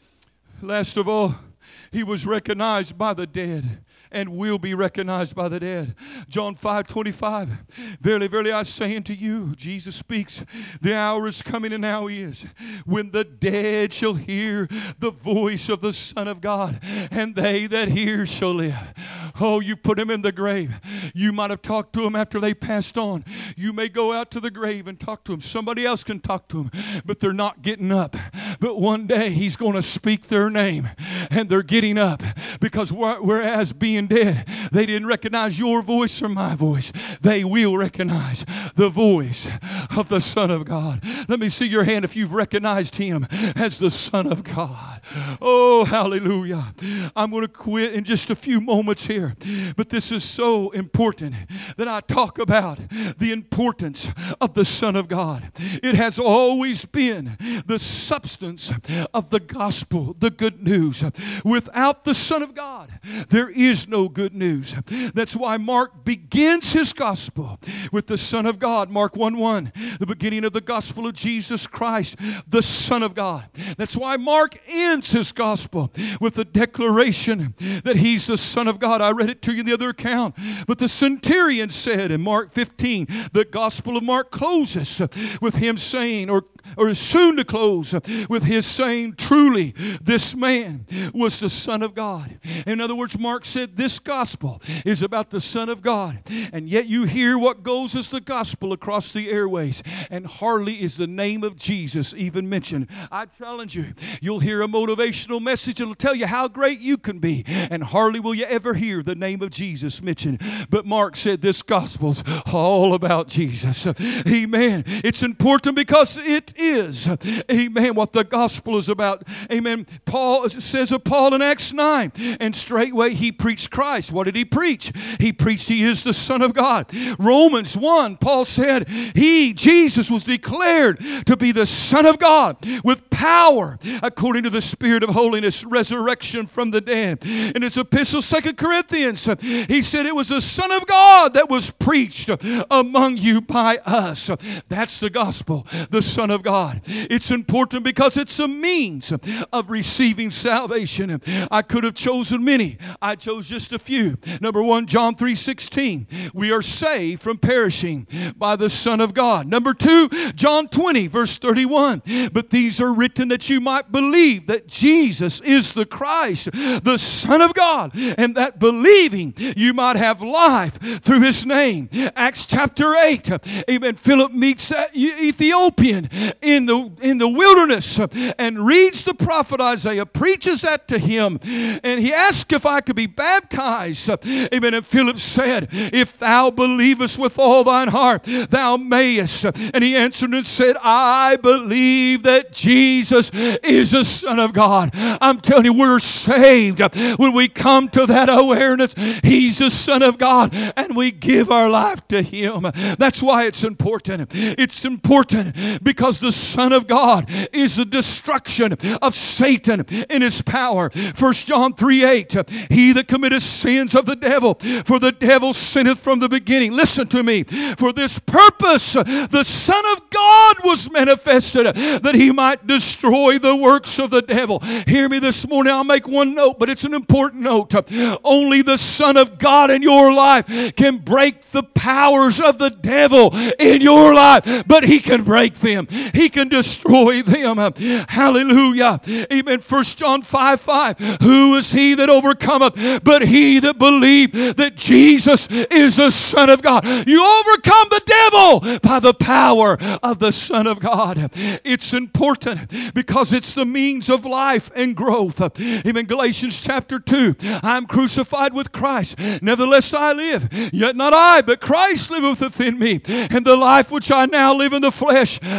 Last of all, he was recognized by the dead and will be recognized by the dead. John five twenty-five. Verily, verily, I say unto you, Jesus speaks, the hour is coming and now is, when the dead shall hear the voice of the Son of God, and they that hear shall live. Oh, you put him in the grave. You might have talked to him after they passed on. You may go out to the grave and talk to him. Somebody else can talk to him, but they're not getting up. But one day he's going to speak their name, and they're getting up, because whereas being dead, they didn't recognize your voice or my voice, they will recognize the voice of the Son of God. Let me see your hand if you've recognized him as the Son of God. Oh, hallelujah. I'm going to quit in just a few moments here, but this is so important that I talk about the importance of the Son of God. It has always been the substance of the gospel, the good news. Without the Son of God, there is no good news. That's why Mark begins his gospel with the Son of God. Mark one one, the beginning of the gospel of Jesus Christ, the Son of God. That's why Mark ends his gospel with the declaration that he's the Son of God. I read it to you in the other account. But the centurion said in Mark fifteen, the gospel of Mark closes with him saying, or, or is soon to close with his saying, truly, this man was the Son of God. In other words, Mark said this gospel is about the Son of God. And yet you hear what goes as the gospel across the airways, and hardly is the name of Jesus even mentioned. I challenge you, you'll hear a motivational message that'll tell you how great you can be, and hardly will you ever hear the name of Jesus mentioned. But Mark said this gospel's all about Jesus. Amen. It's important because it is, amen, what the gospel is about. Amen. Paul says of Paul in Acts nine, and straightway he preached Christ. What did he preach? He preached he is the Son of God. Romans one, Paul said he, Jesus, was declared to be the Son of God with power according to the Spirit of holiness, resurrection from the dead. In his epistle, Second Corinthians, he said it was the Son of God that was preached among you by us. That's the gospel, the Son of God. It's important because it's a means of receiving salvation. I could have chosen many. I chose just a few. Number one, John three sixteen. We are saved from perishing by the Son of God. Number two, John twenty, verse thirty-one. But these are written that you might believe that Jesus is the Christ, the Son of God, and that believing you might have life through his name. Acts chapter eight. Amen. Philip meets that Ethiopian in the, in the wilderness and reads the prophet Isaiah, preaches that to him, and he asked if I could be baptized. Amen. And Philip said, if thou believest with all thine heart, thou mayest. And he answered and said, I believe that Jesus is the Son of God. I'm telling you, we're saved when we come to that awareness. He's the Son of God, and we give our life to him. That's why it's important. It's important because the Son of God is the destruction of Satan in his power. First John three eight, he that committeth sins of the devil, for the devil sinneth from the beginning. Listen to me. For this purpose the Son of God was manifested, that he might destroy the works of the devil. Hear me this morning. I'll make one note, but it's an important note. Only the Son of God in your life can break the powers of the devil in your life, but he can break them. He can destroy them. Hallelujah. Amen. First John five five. Who is he that overcometh but he that believeth that Jesus is the Son of God? You overcome the devil by the power of the Son of God. It's important because it's the means of life and growth. Amen. Galatians chapter two. I'm crucified with Christ. Nevertheless I live. Yet not I, but Christ liveth within me. And the life which I now live in the flesh, how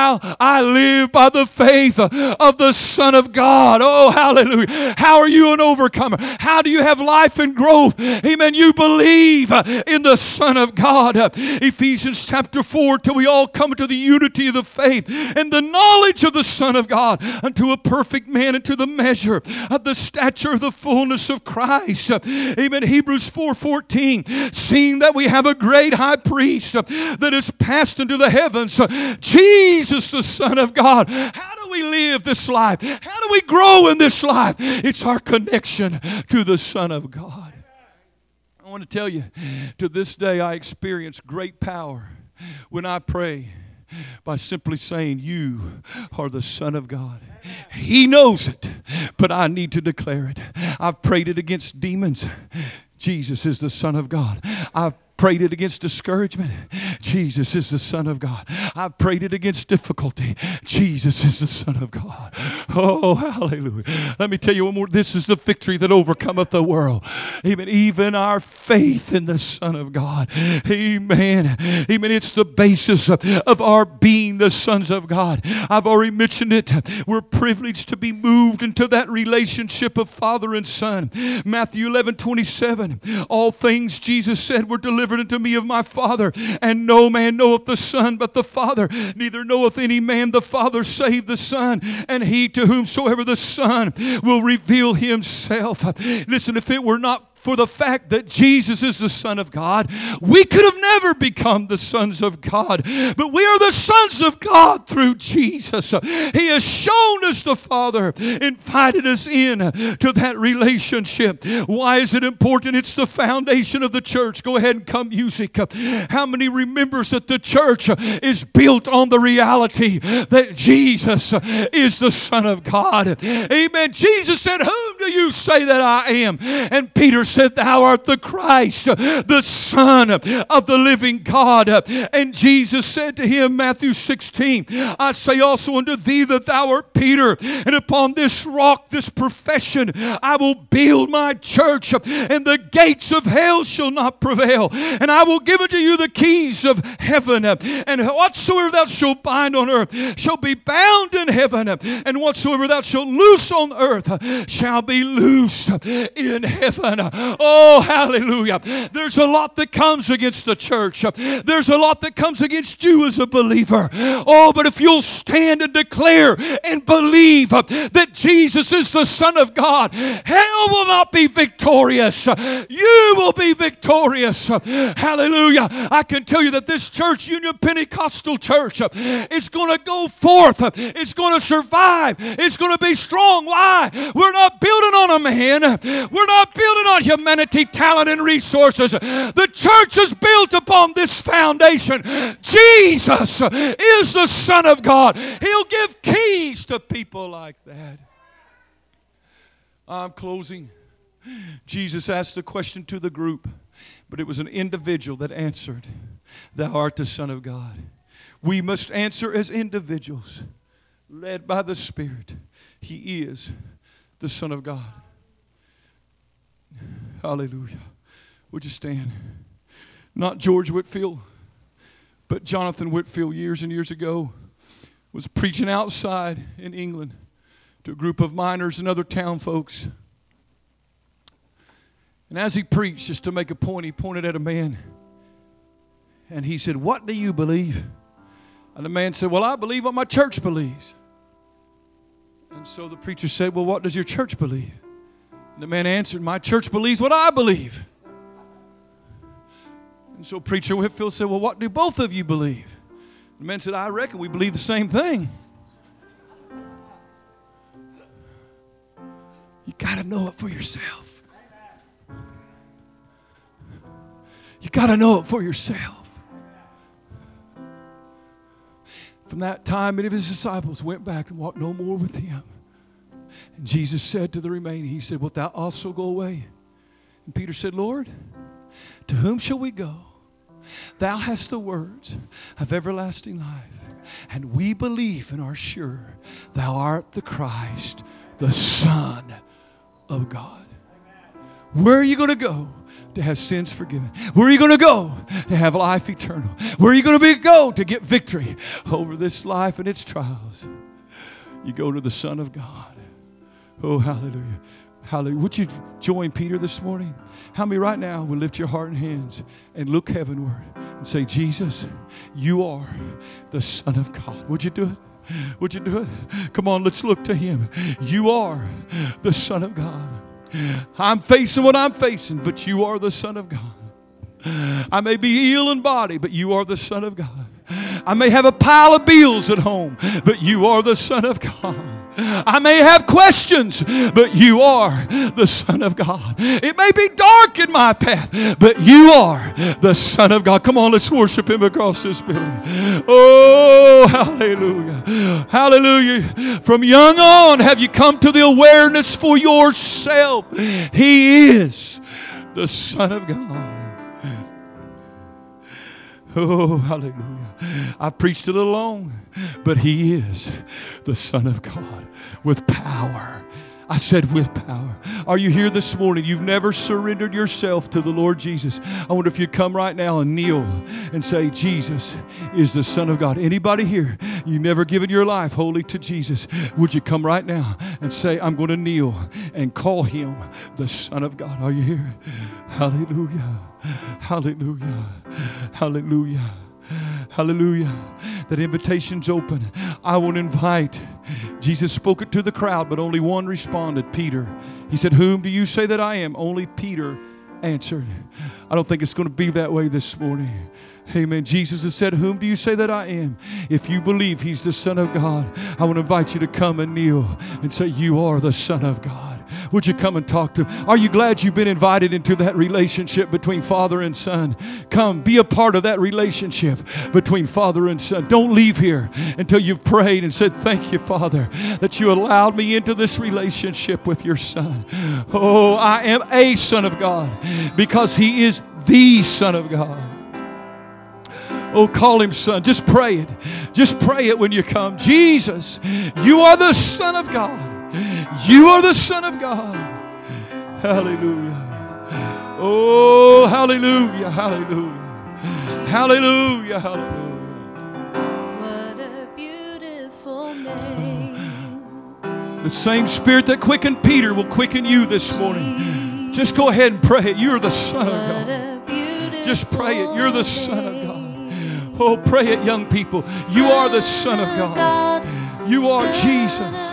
Now I live by the faith of the Son of God. Oh, hallelujah. How are you an overcomer? How do you have life and growth? Amen. You believe in the Son of God. Ephesians chapter four, till we all come to the unity of the faith and the knowledge of the Son of God, unto a perfect man, into the measure of the stature of the fullness of Christ. Amen. Hebrews four fourteen, seeing that we have a great high priest that is passed into the heavens, Jesus the Son of God. How do we live this life? How do we grow in this life? It's our connection to the Son of God. I want to tell you, to this day I experience great power when I pray by simply saying, you are the Son of God. He knows it, but I need to declare it. I've prayed it against demons. Jesus is the Son of God. I've prayed it against discouragement. Jesus is the Son of God. I've prayed it against difficulty. Jesus is the Son of God. Oh, hallelujah. Let me tell you one more. This is the victory that overcometh the world. Amen. Even our faith in the Son of God. Amen. Amen. It's the basis of, of our being the sons of God. I've already mentioned it. We're privileged to be moved into that relationship of Father and Son. Matthew eleven twenty-seven. All things, Jesus said, were delivered unto me of my Father, and no man knoweth the Son but the Father, neither knoweth any man the Father save the Son, and he to whomsoever the Son will reveal himself. Listen, if it were not for the fact that Jesus is the Son of God, we could have never become the sons of God. But we are the sons of God through Jesus. He has shown us the Father, invited us in to that relationship. Why is it important? It's the foundation of the church. Go ahead and come, music. How many remembers that the church is built on the reality that Jesus is the Son of God? Amen. Jesus said, whom do you say that I am? And Peter said, thou art the Christ, the Son of the living God. And Jesus said to him, Matthew sixteen, I say also unto thee that thou art Peter, and upon this rock, this profession, I will build my church, and the gates of hell shall not prevail. And I will give unto you the keys of heaven, and whatsoever thou shalt bind on earth shall be bound in heaven, and whatsoever thou shalt loose on earth shall be loosed in heaven. Oh, hallelujah. There's a lot that comes against the church. There's a lot that comes against you as a believer. Oh, but if you'll stand and declare and believe that Jesus is the Son of God, hell will not be victorious. You will be victorious. Hallelujah. I can tell you that this church, Union Pentecostal Church, is going to go forth. It's going to survive. It's going to be strong. Why? We're not building on a man. We're not building on humanity, talent, and resources. The church is built upon this foundation. Jesus is the Son of God. He'll give keys to people like that. I'm closing. Jesus asked a question to the group, but it was an individual that answered, thou art the Son of God. We must answer as individuals, led by the Spirit. He is the Son of God. Hallelujah. Would you stand? Not George Whitefield, but Jonathan Whitefield years and years ago was preaching outside in England to a group of miners and other town folks. And as he preached, just to make a point, he pointed at a man. And he said, what do you believe? And the man said, well, I believe what my church believes. And so the preacher said, well, what does your church believe? And the man answered, my church believes what I believe. And so preacher Whitefield said, well, what do both of you believe? The man said, I reckon we believe the same thing. You got to know it for yourself. You got to know it for yourself. From that time, many of his disciples went back and walked no more with him. And Jesus said to the remaining, he said, wilt thou also go away? And Peter said, Lord, to whom shall we go? Thou hast the words of everlasting life, and we believe and are sure thou art the Christ, the Son of God. Where are you going to go? to have sins forgiven? Where are you going to go to have life eternal? Where are you going to be, go to get victory over this life and its trials? You go to the Son of God. Oh, hallelujah. Hallelujah. Would you join Peter this morning? How many right now will lift your heart and hands and look heavenward and say, Jesus, you are the Son of God. Would you do it? Would you do it? Come on, let's look to Him. You are the Son of God. I'm facing what I'm facing, but you are the Son of God. I may be ill in body, but you are the Son of God. I may have a pile of bills at home, but you are the Son of God. I may have questions, but you are the Son of God. It may be dark in my path, but you are the Son of God. Come on, let's worship Him across this building. Oh, hallelujah. Hallelujah. From young on, have you come to the awareness for yourself? He is the Son of God. Oh, hallelujah. I preached a little long, but He is the Son of God with power. I said with power. Are you here this morning? You've never surrendered yourself to the Lord Jesus. I wonder if you'd come right now and kneel and say, Jesus is the Son of God. Anybody here, you've never given your life wholly to Jesus, would you come right now and say, I'm going to kneel and call Him the Son of God? Are you here? Hallelujah. Hallelujah. Hallelujah. Hallelujah. That invitation's open. I want to invite. Jesus spoke it to the crowd, but only one responded, Peter. He said, whom do you say that I am? Only Peter answered. I don't think it's going to be that way this morning. Amen. Jesus has said, whom do you say that I am? If you believe He's the Son of God, I want to invite you to come and kneel and say, you are the Son of God. Would you come and talk to Him? Are you glad you've been invited into that relationship between Father and Son? Come, be a part of that relationship between Father and Son. Don't leave here until you've prayed and said, thank you, Father, that you allowed me into this relationship with your Son. Oh, I am a Son of God because He is the Son of God. Oh, call Him Son. Just pray it. Just pray it when you come. Jesus, you are the Son of God. You are the Son of God. Hallelujah. Oh, hallelujah, hallelujah. Hallelujah, hallelujah. What a beautiful name. The same Spirit that quickened Peter will quicken you this morning. Just go ahead and pray it. You're the Son of God. Just pray it. You're the Son of God. Oh, pray it, young people. You are the Son of God. You are Jesus.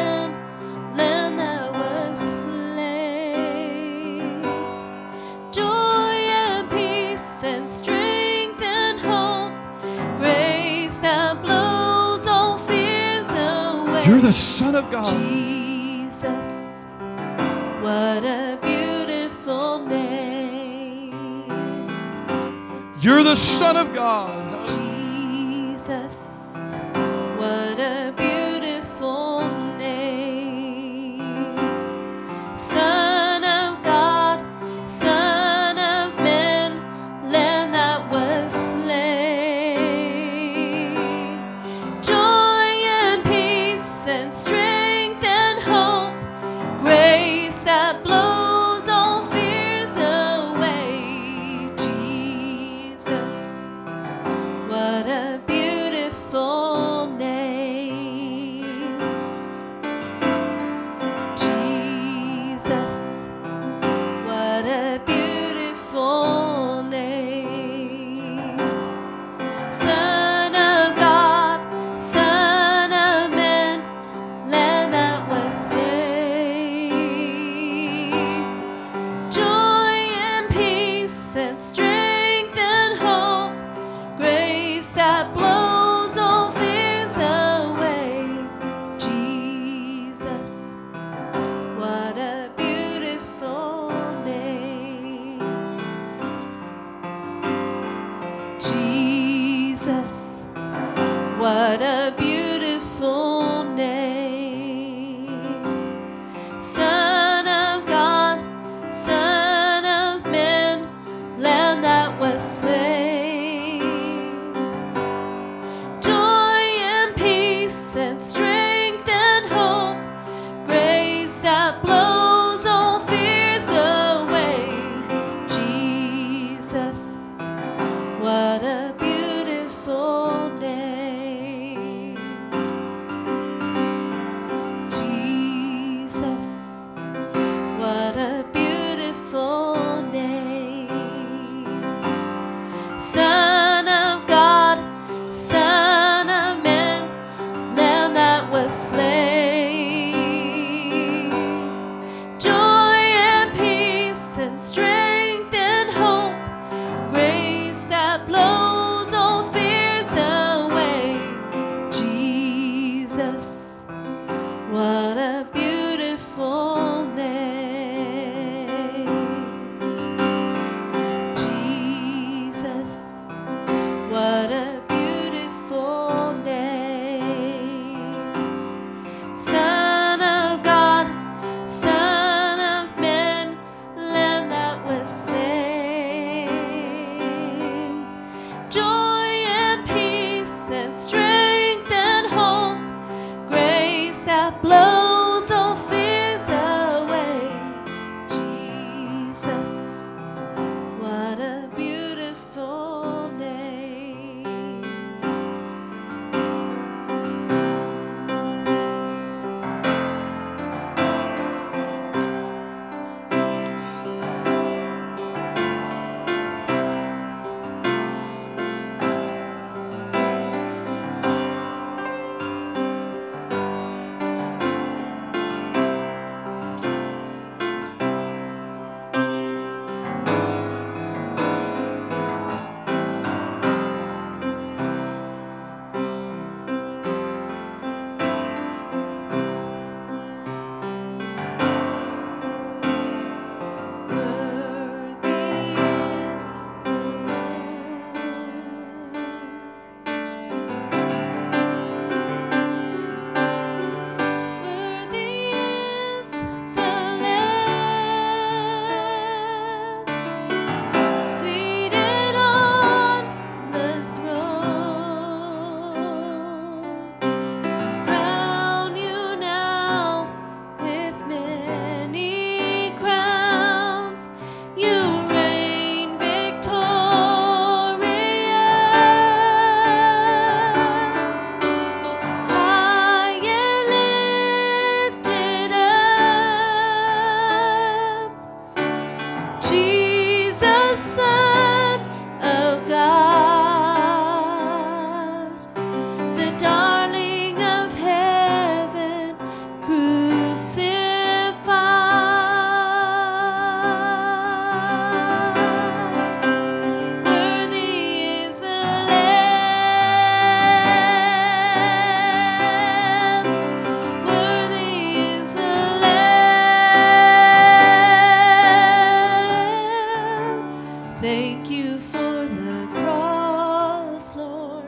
And strength and hope, grace that blows all fears away. You're the Son of God. Jesus, what a beautiful name. You're the Son of God. Jesus, what a beautiful name. Son of God, Son of Man, Lamb that was slain. Joy and peace and strength and hope, grace that blows all fears away. Jesus, what a beautiful name. Jesus, what a beautiful name. Son of God, Son of Man, Lamb that was slain. Joy and peace and strength and hope, grace that blows all fears away. Jesus, what a beautiful name. Thank you for the cross, Lord.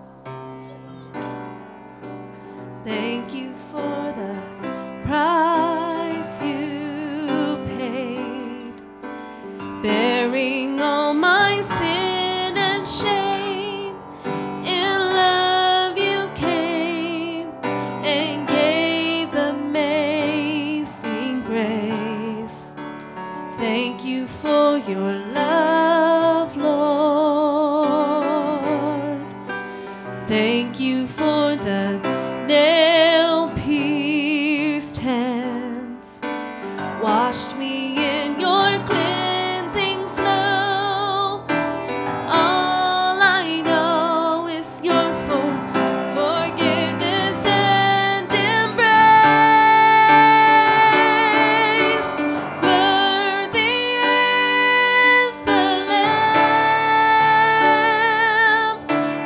Thank you for the price you paid, bearing all my sin and shame. In love you came and gave amazing grace. Thank you for your love, Lord. Thank you for the nail-pierced hands, washed me in your cleansing flow. All I know is your for forgiveness and embrace. Worthy is the Lamb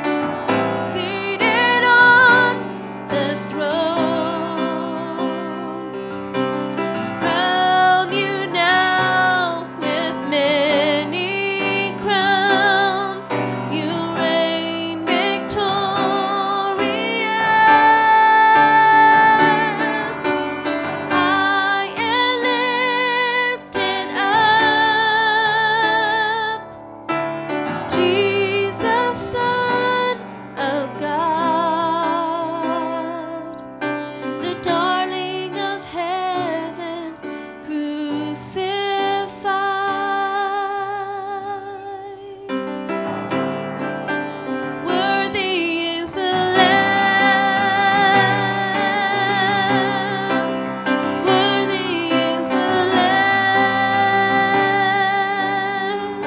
seated on the throne. Crown you now with many crowns. You reign victorious, high and lifted up. Jesus, Son of God, the darling of heaven, crucified. Worthy is the Lamb. Worthy is the Lamb.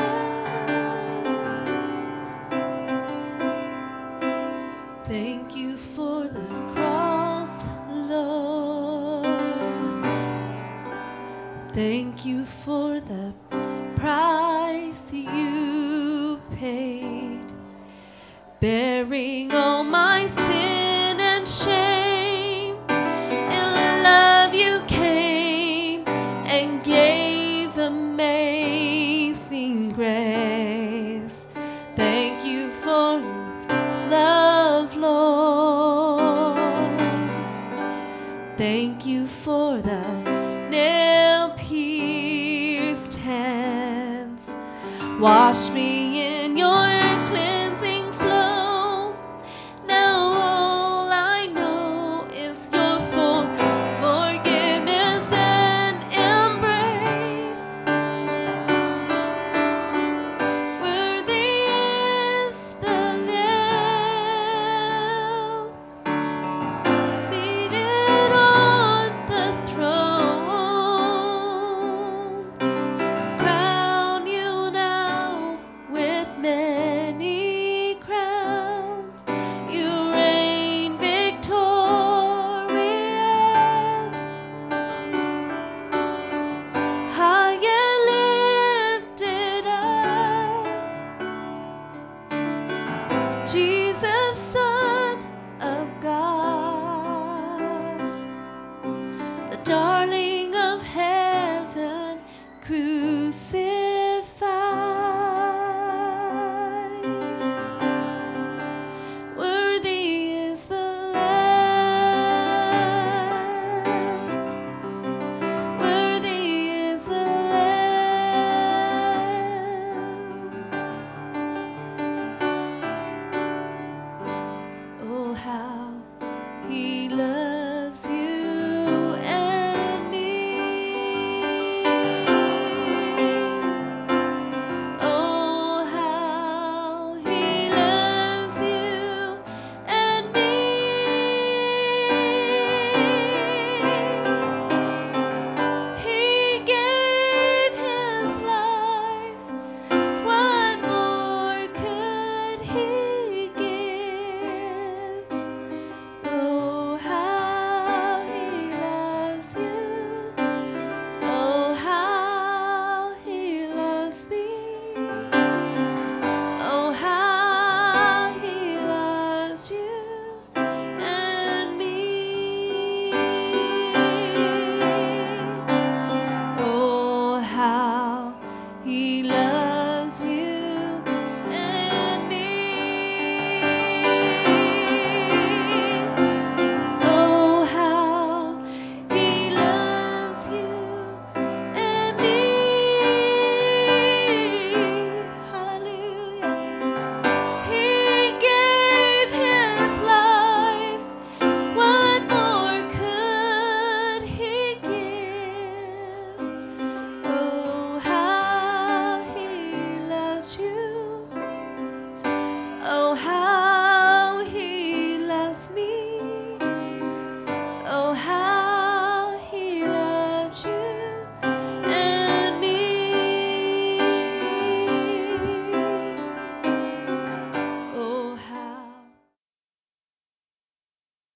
Thank you for the cross, Lord. Thank you for the price you paid, bearing all my sin and shame. In love you came and gave amazing grace. Thank you for this love, Lord. Thank you for the nail-pierced hands, wash me in your cleansing flow. Now all I know is your for forgiveness and embrace. Worthy is the Lamb seated on the throne. Crown you now with many crowns. You reign victorious, high and lifted up. Jesus,